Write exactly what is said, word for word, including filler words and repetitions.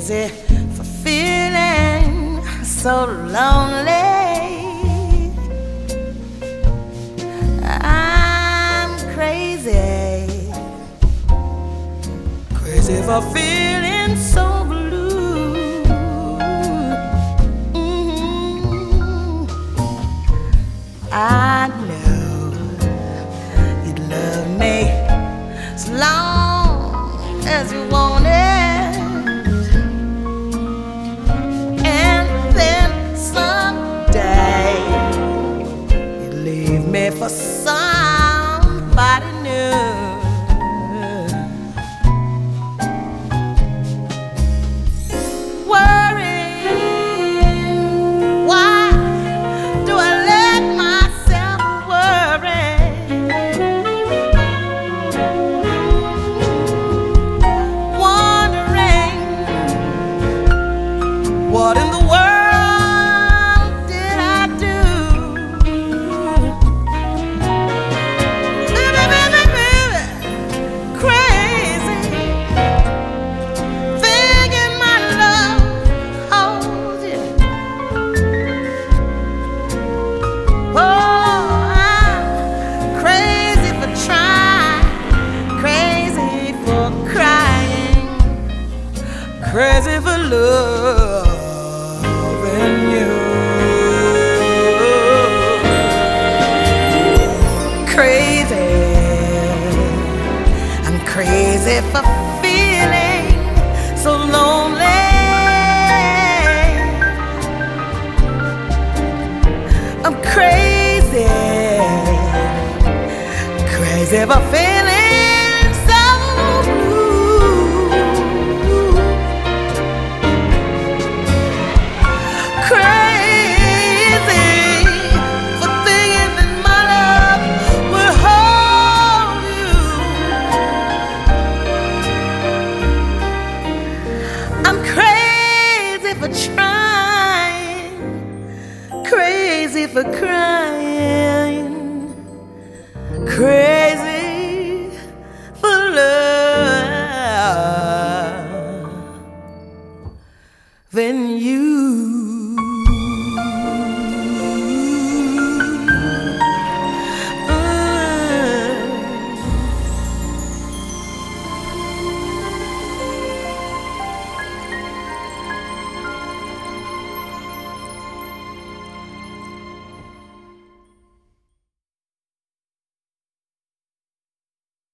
crazy for feeling so lonely. I'm crazy, crazy for feeling so blue. Mm-hmm. I know you'd love me as long as you want it. For somebody new. Worry, why do I let myself worry? Wondering what in the world crazy for loving you. Crazy, I'm crazy for feeling so lonely. I'm crazy, crazy for feeling so blue. For trying, crazy for crying.